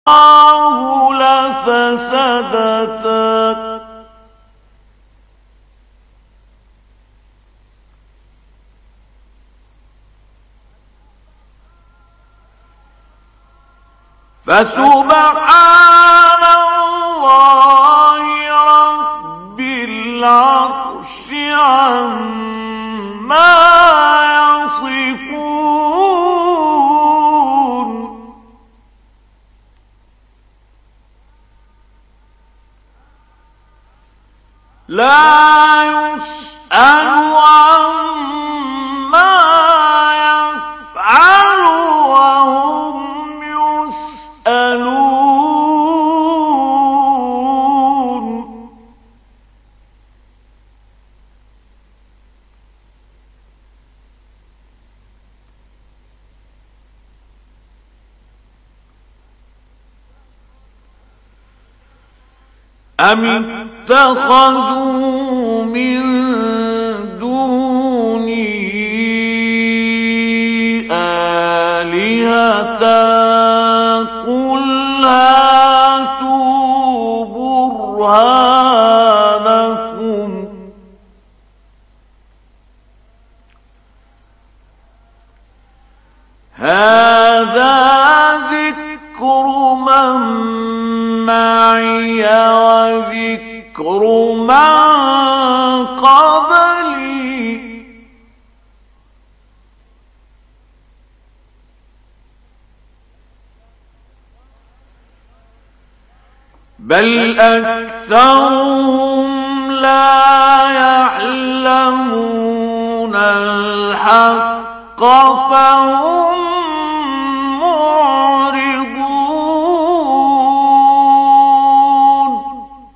لفسدتا فسبحان الله رب العرش عما يصفون لا يسأل عما يفعل وهم يسألون أم اتخذوا من دونه آلهة قل هاتوا برهانكم هذا ذكر من معي وذكر من قبلي بل أكثرهم لا يعلمون الحق فهم معرضون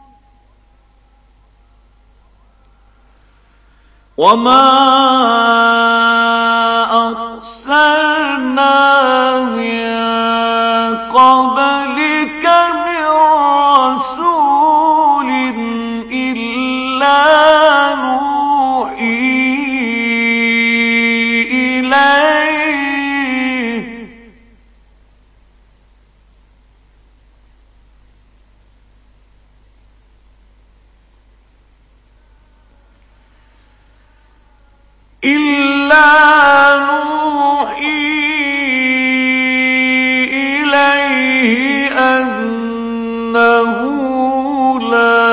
وما أرسلنا من قبلك من رسول إلا نوحي إليه أنه لا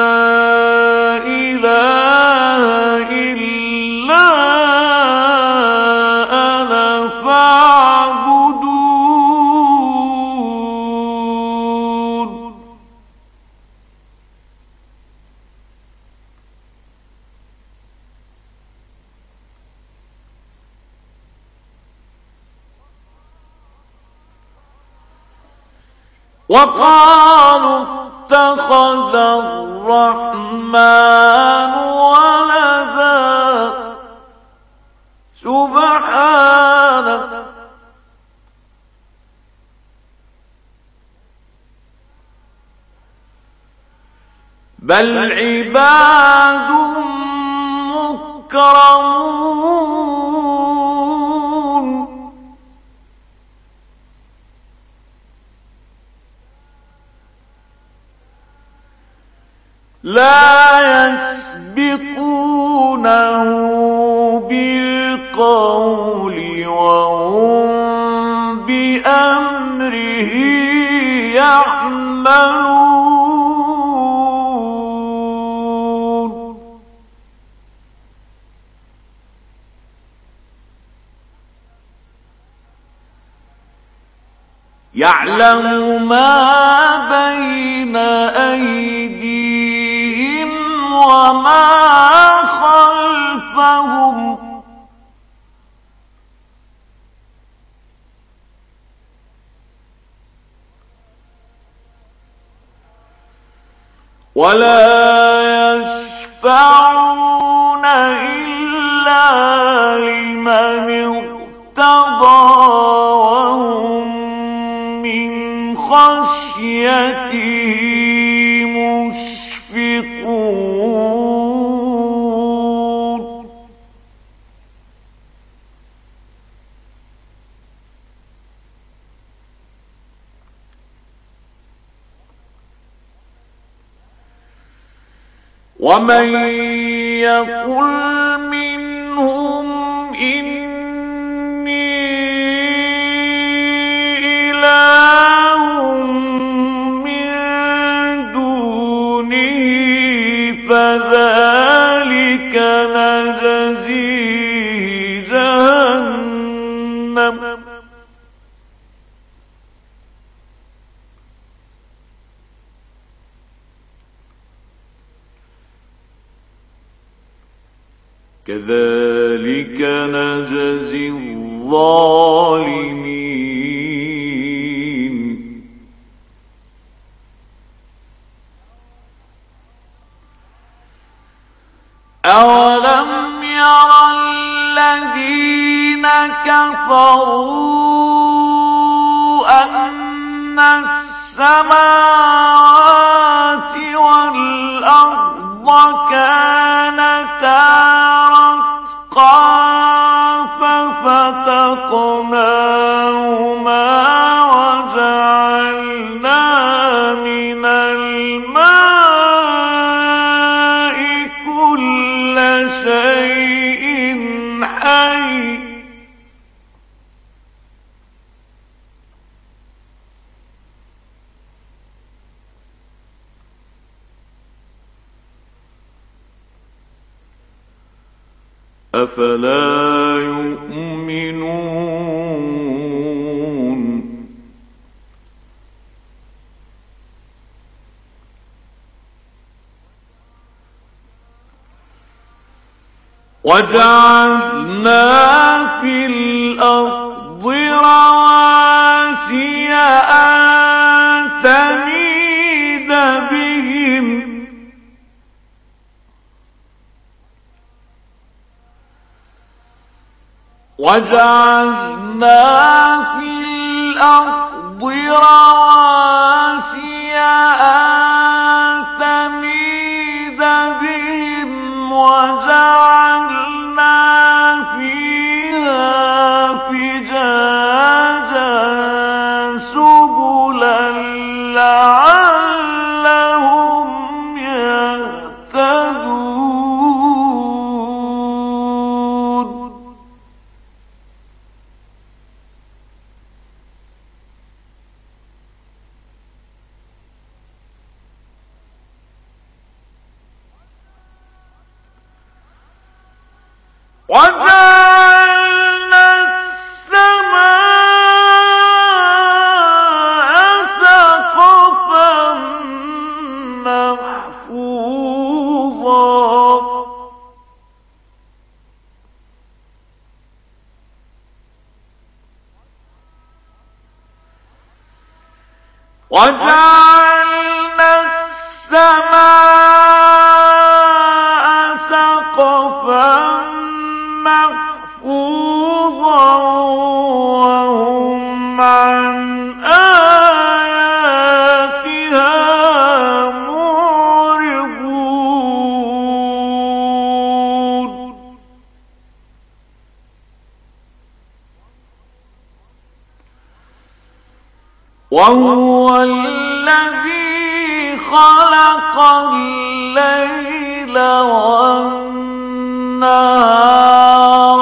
إله إلا أنا فاعبدون وقالوا اتخذ الرحمن ولدا سبحانه بل عباد مكرمون لا يسبقونه بالقول وهم بأمره يعملون يعلم ما بين أيديهم وما خلفهم ولا يشفعون إلا لمن ارتضى وهم من خشيته مشفقون ومن يقل منهم إني إله من دونه فذلك نجزيه جهنم كذلك نجزي الظالمين. أولم ير الذين كفروا أن السماوات والأرض كانتا ففتقناهما وجعلنا من الماء كل شيء حي أفلا يؤمنون وجعلنا في الأرض رواسي أن تميد بهم وجعلنا في الأرض رواسي أن تميد بهم وجعلنا فيها فجاجا سبلا لعلهم يهتدون. وجعلنا السماء سقفا محفوظا وجعلنا السماء سقفا محفوظا وهم عن آياتها معرضون. وهو الذي خلق الليل والنهار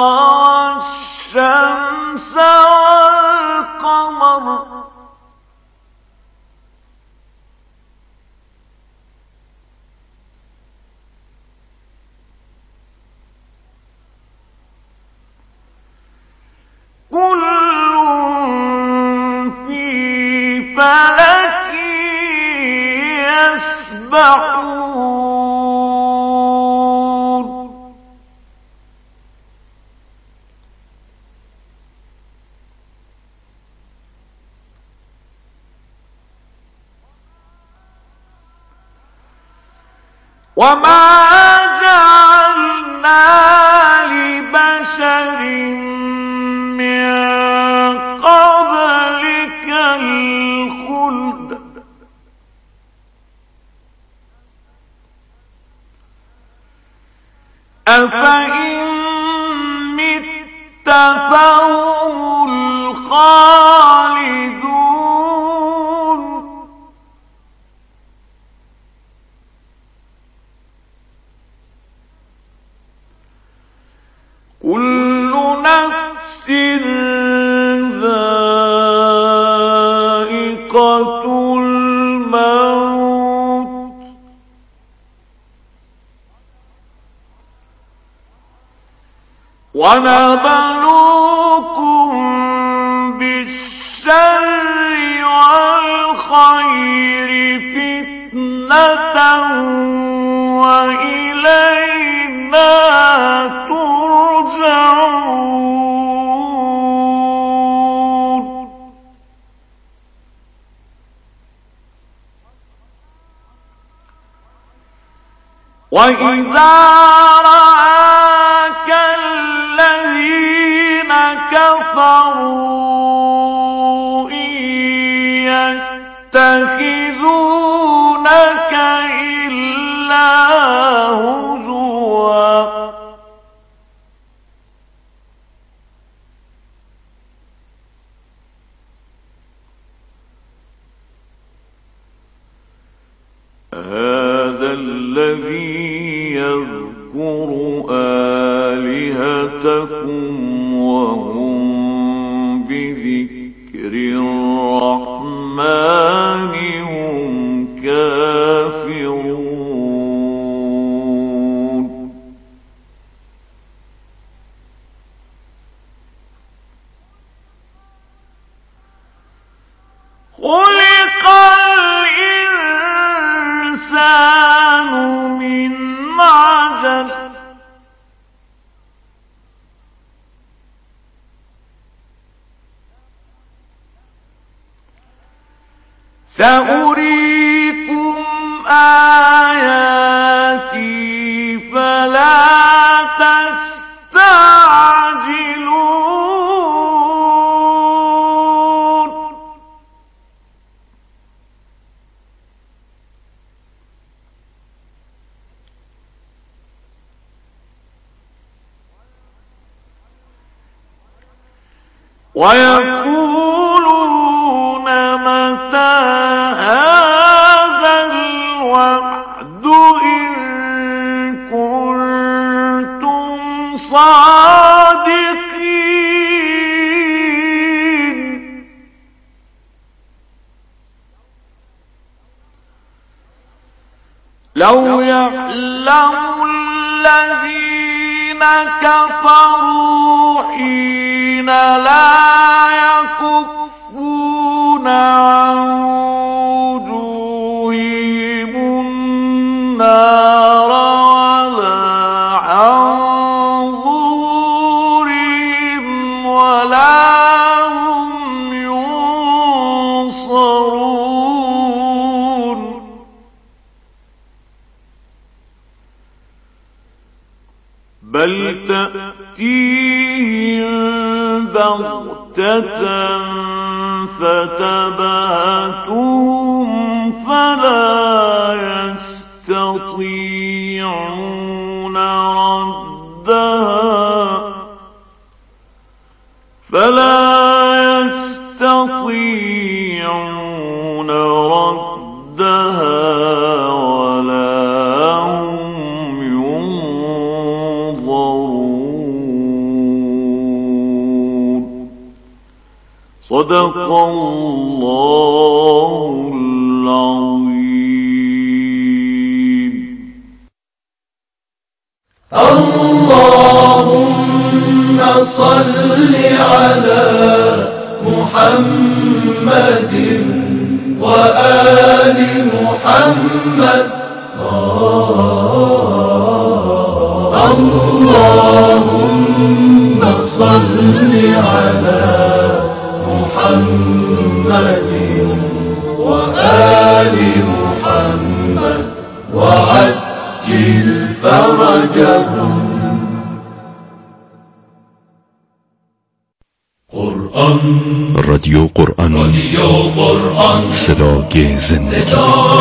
والشمس والقمر كل في فلك يسبحون. وما جعلنا لبشر من قبلك الخلد أفإن مت فهم الخالدون. الموت ونبلوكم بالشر والخير فتنة وإلينا ترجعون. وإذا رآك الذين كفروا إن يتخذونك إلا هزوا هذا الذي يذكر آلهتكم وهم بذكر الرحمن هم كافرون. خلق الإنسان من عجل سأريكم آياتي فلا تستعجلون. ويقولون متى هذا الوعد إن كنتم صادقين. لو يعلم الذين كفروا حين لا يكفون عن وجوههم النار ولا عن ظهورهم ولا هم ينصرون. بل تأتيهم بغتة فتبهتهم فلا يستطيعون ردها ولا هم ينظرون. صدق الله العظيم. اللهم صل على محمد وآل محمد. اللهم صل على محمد وآل محمد وعجل فرجهم. رادیو قرآن صدای زندگی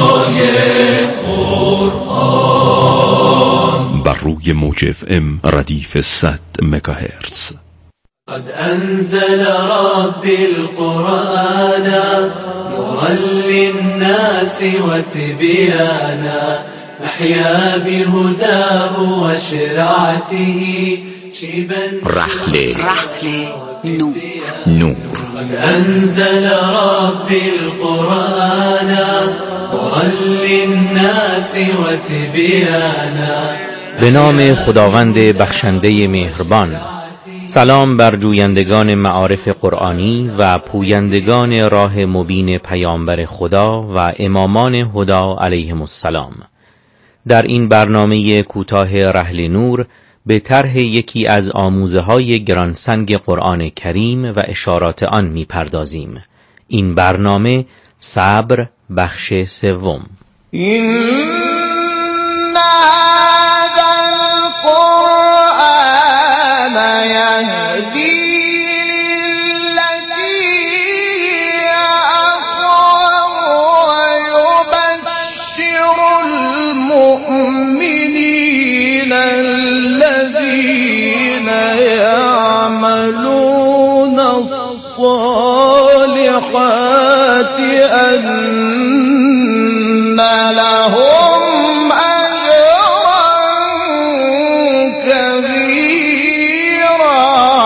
بر روی موج FM ردیف 100 مگاهرتز. قد أنزل ربي القرآن نورا للناس وتبيانا نحيا بهداه وشرعته. رحله نور. قد أنزل ربي القرآن نورا للناس وتبيانا. به نام خداوند بخشنده مهربان. سلام بر جویندگان معارف قرآنی و پویندگان راه مبین پیامبر خدا و امامان هدا علیهم السلام. در این برنامه کوتاه رحل نور به طرح یکی از آموزه‌های گرانسنگ قرآن کریم و اشارات آن می‌پردازیم. این برنامه صبر بخش سوم. الصالحات أن لهم أجرا كبيرا.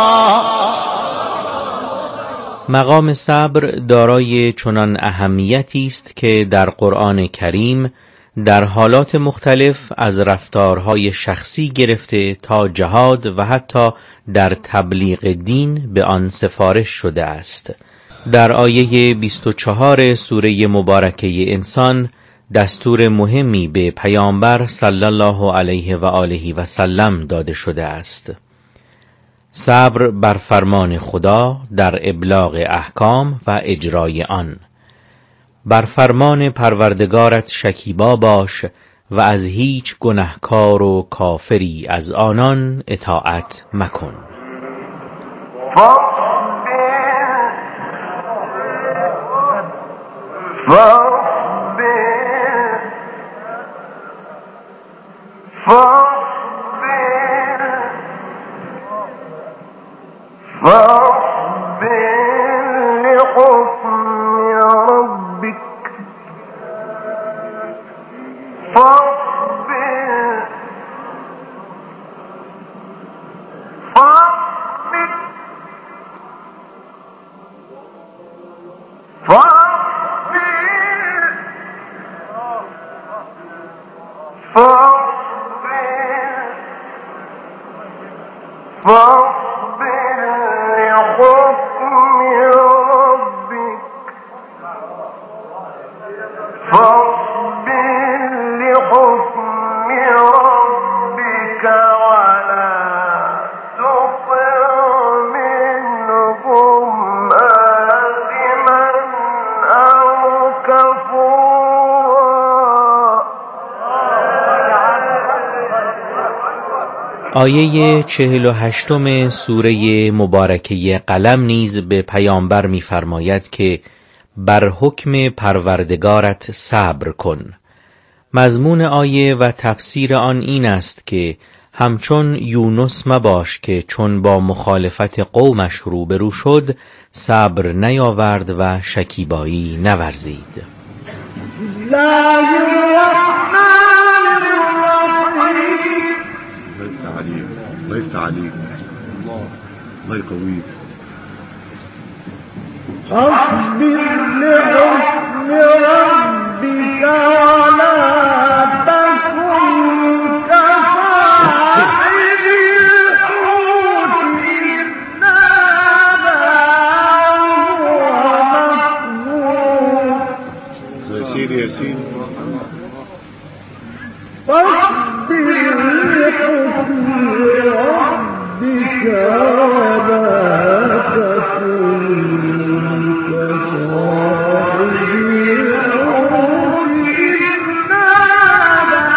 مقام صبر دارای چنان اهمیتی است که در قرآن کریم در حالات مختلف از رفتارهای شخصی گرفته تا جهاد و حتی در تبلیغ دین به آن سفارش شده است. در آیه 24 سوره مبارکه انسان دستور مهمی به پیامبر صلی الله علیه و آله و سلم داده شده است: صبر بر فرمان خدا در ابلاغ احکام و اجرای آن. بر فرمان پروردگارت شکیبا باش و از هیچ گنهکار و کافری از آنان اطاعت مکن. آیه 48 سوره مبارکه قلم نیز به پیامبر می‌فرماید که بر حکم پروردگارت صبر کن. مضمون آیه و تفسیر آن این است که همچون یونس مباش که چون با مخالفت قومش روبرو شد صبر نیاورد و شکیبایی نورزید. الله يفتح عليك، الله يقويك. اصبر لحكم ربك ولا تكن كصاحب الحوت إذ نادى وهو مكظوم. سيدي ياسين. فاصبر لحكم ربك ولا تكن كصاحب الحوت إذ نادى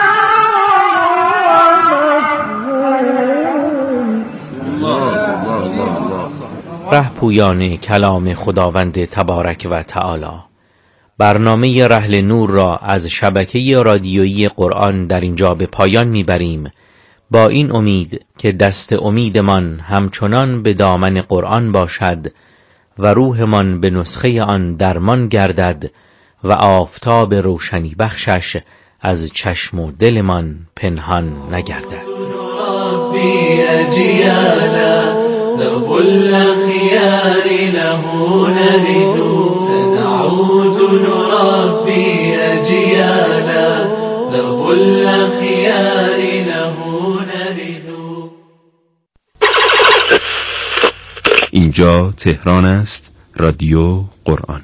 وهو مكظوم. رهپویان کلام خداوند تبارک و تعالی، برنامه رحل نور را از شبکه رادیویی قرآن در اینجا به پایان میبریم، با این امید که دست امیدمان همچنان به دامن قرآن باشد و روحمان به نسخه آن درمان گردد و آفتاب روشنی بخشش از چشم و دلمان پنهان نگردد. درب الأخيار له نرد سنعود نربي أجيالا درب الأخيار له نرد. اینجا تهران است، رادیو قرآن.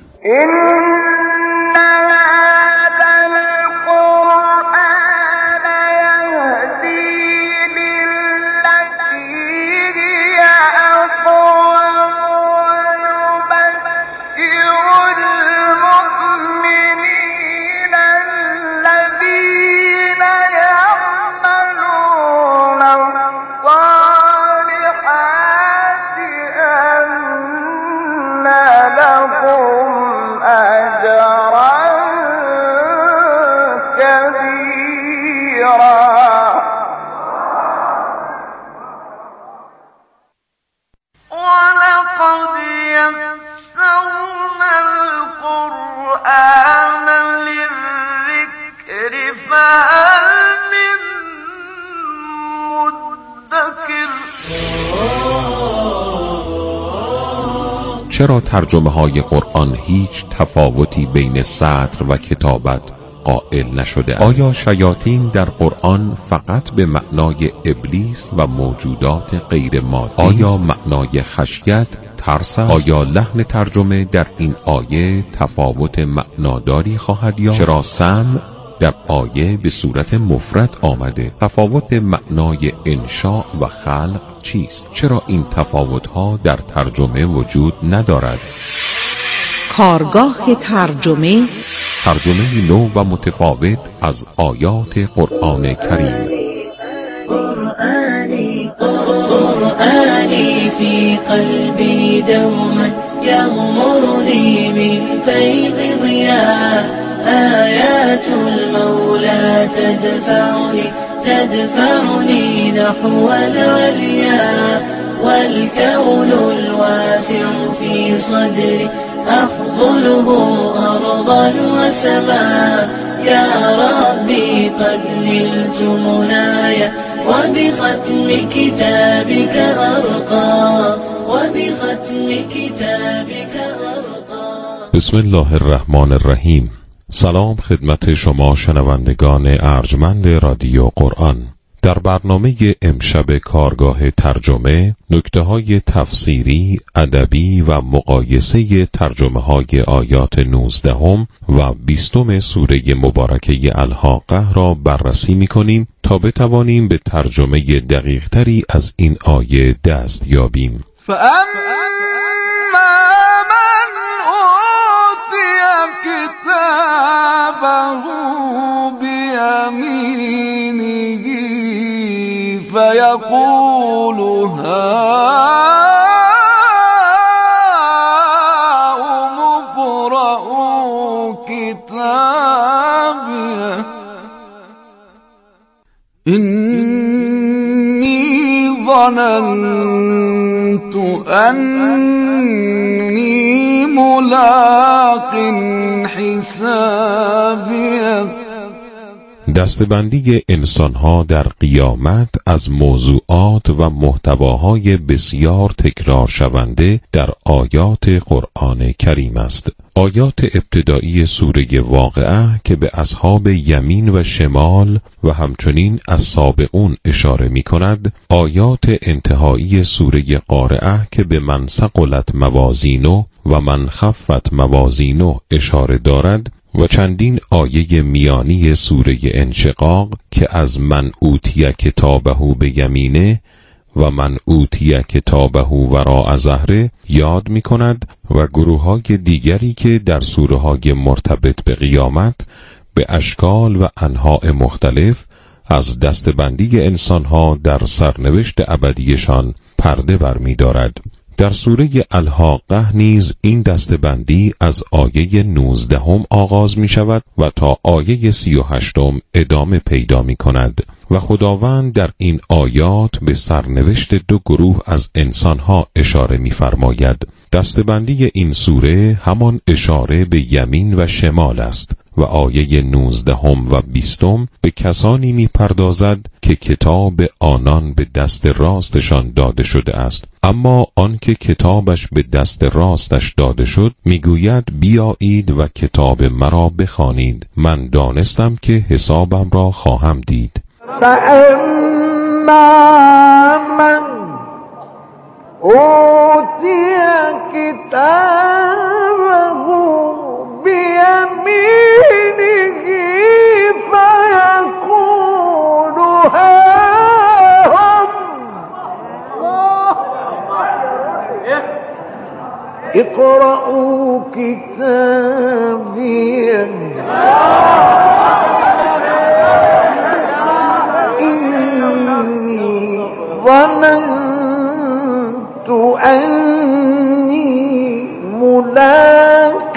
چرا ترجمه های قرآن هیچ تفاوتی بین سطر و کتابت قائل نشده؟ آیا شیاطین در قرآن فقط به معنای ابلیس و موجودات غیر مادی؟ آیا معنای خشیت ترس است؟ آیا لحن ترجمه در این آیه تفاوت معناداری خواهد یافت؟ چرا سمع در آیه به صورت مفرد آمده؟ تفاوت معنای انشاء و خلق چیست؟ چرا این تفاوت‌ها در ترجمه وجود ندارد؟ کارگاه ترجمه نو و متفاوت از آیات قرآن کریم. قرآني في قلبي دوما يغمرني من فيض ضياء آيات المولى تدفعني نحو العليا والكون الواسع في صدري أحضنه أرضا وسماء يا ربي قد نلت منايا وبختم كتابك أرقى بسم الله الرحمن الرحیم. سلام خدمت شما شنوندگان ارجمند رادیو قرآن. در برنامه امشب کارگاه ترجمه نکته‌های تفسیری، ادبی و مقایسه ترجمه‌های آیات 19 و 20 سوره مبارکه الحاقه را بررسی می‌کنیم تا بتوانیم به ترجمه دقیق‌تری از این آیه دست یابیم. فيقول هاؤم اقرءوا كتابيه إني ظننت أني ملاق حسابيه. دسته‌بندی انسان‌ها در قیامت از موضوعات و محتواهای بسیار تکرار شونده در آیات قرآن کریم است. آیات ابتدایی سوره واقعه که به اصحاب یمین و شمال و همچنین السابقون اشاره می‌کند، آیات انتهایی سوره قارعه که به من ثقلت موازینه و من خفت موازینه اشاره دارد و چندین آیه میانی سوره انشقاق که از من اوتی کتابه به یمینه و من اوتی کتابه وراء ظهره یاد می کند و گروه‌های دیگری که در سوره‌های مرتبط به قیامت به اشکال و انواع مختلف از دستبندی انسان‌ها در سرنوشت ابدیشان پرده برمی دارد. در سوره الحاقه نیز این دسته‌بندی از آیه 19 آغاز می شود و تا آیه 38 ادامه پیدا می کند و خداوند در این آیات به سرنوشت دو گروه از انسانها اشاره می فرماید. دسته‌بندی این سوره همان اشاره به یمین و شمال است. و آیه 19 و 20 به کسانی می‌پردازد که کتاب آنان به دست راستشان داده شده است، اما آنکه کتابش به دست راستش داده شد میگوید بیایید و کتاب مرا بخوانید، من دانستم که حسابم را خواهم دید. فأما من أوتي كتابه بيمينه فيقول هاهم اقرءوا كتابيه إني ظننت أني ملاق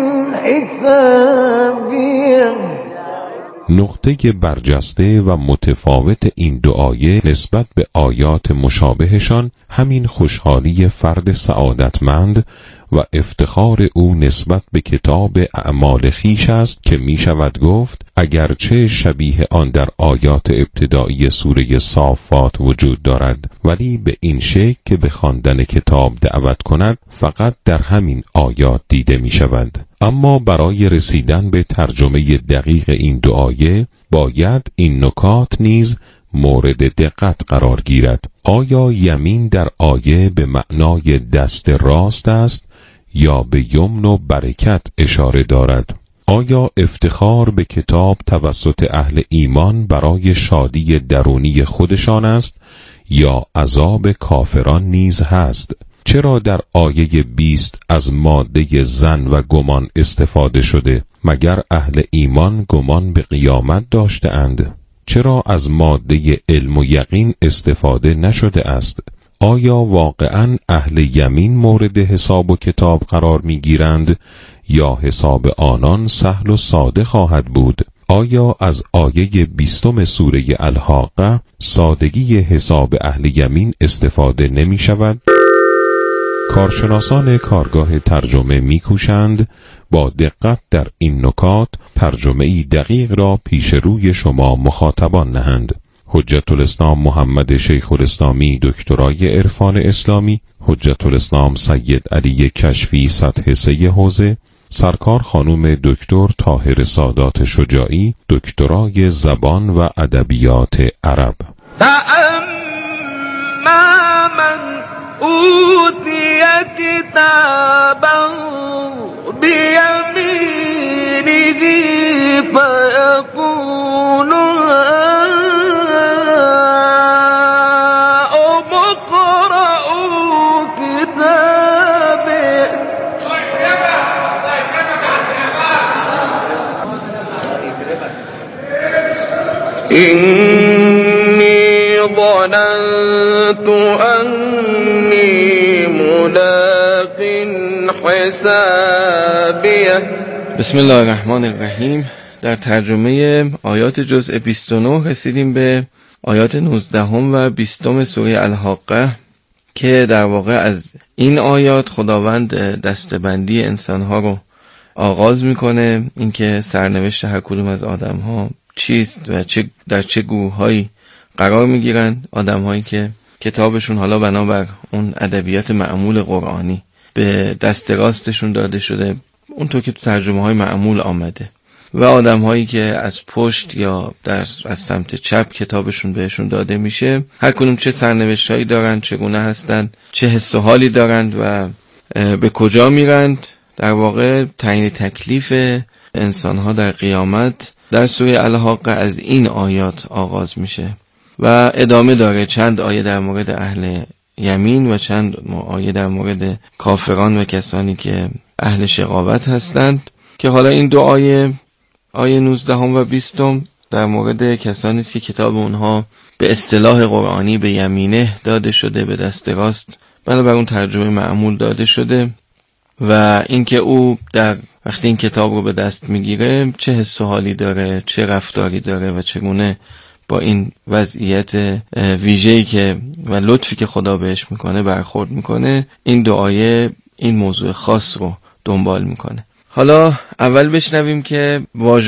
حسابيه. نقطه برجسته و متفاوت این دو آیه نسبت به آیات مشابهشان همین خوشحالی فرد سعادتمند و افتخار او نسبت به کتاب اعمال خویش است که می شود گفت اگرچه شبیه آن در آیات ابتدایی سوره صافات وجود دارد، ولی به این شکل که به خواندن کتاب دعوت کند فقط در همین آیات دیده می شود. اما برای رسیدن به ترجمه دقیق این دو آیه باید این نکات نیز مورد دقت قرار گیرد. آیا یمین در آیه به معنای دست راست است یا به یمن و برکت اشاره دارد؟ آیا افتخار به کتاب توسط اهل ایمان برای شادی درونی خودشان است یا عذاب کافران نیز هست؟ چرا در آیه 20 از ماده ظن و گمان استفاده شده؟ مگر اهل ایمان گمان به قیامت داشته اند؟ چرا از ماده علم و یقین استفاده نشده است؟ آیا واقعاً اهل یمین مورد حساب و کتاب قرار می گیرند یا حساب آنان سهل و ساده خواهد بود؟ آیا از آیه 20 سوره الحاقه سادگی حساب اهل یمین استفاده نمی شود؟ کارشناسان کارگاه ترجمه می‌کوشند با دقت در این نکات ترجمه‌ای دقیق را پیش روی شما مخاطبان نهند. حجت الاسلام محمد شیخ الاسلامی دکترای عرفان اسلامی، حجت الاسلام سید علی کشفی سطح 3 حوزه، سرکار خانم دکتر طاهر سادات شجاعی دکترای زبان و ادبیات عرب. من أوتي كتابه بيمينه فيقول هاؤم اقرءوا كتابيه إني ظننت أني ملاق حسابيه. بسم الله الرحمن الرحیم. در ترجمه آیات جزء 29 رسیدیم به آیات 19 و 20 سوره الحاقه که در واقع از این آیات خداوند دستبندی انسانها رو آغاز میکنه، اینکه سرنوشت هر کدوم از آدمها چیست و در چه گروه‌هایی قرار میگیرن. آدم‌هایی که کتابشون حالا بنابر اون ادبیات معمول قرآنی به دست راستشون داده شده اونطور که تو ترجمه‌های معمول آمده، و آدم‌هایی که از پشت یا از سمت چپ کتابشون بهشون داده میشه، هر کدوم چه سرنوشتایی دارن، چگونه هستن، چه حس و حالی دارند و به کجا میرند. در واقع تعیین تکلیف انسان‌ها در قیامت در سوره الحاقه از این آیات آغاز میشه و ادامه داره. چند آیه در مورد اهل یمین و چند آیه در مورد کافران و کسانی که اهل شقاوت هستند، که حالا این دو آیه 19 و 20 در مورد کسانی است که کتاب اونها به اصطلاح قرآنی به یمینه داده شده، به دست راست بنابر اون ترجمه معمول داده شده، و اینکه او در وقتی این کتاب رو به دست میگیره چه حس و حالی داره، چه رفتاری داره و چگونه با این وضعیت ویژه‌ای که و لطفی که خدا بهش میکنه برخورد میکنه. این دو آیه این موضوع خاص رو دنبال میکنه حالا اول بشنویم که واژه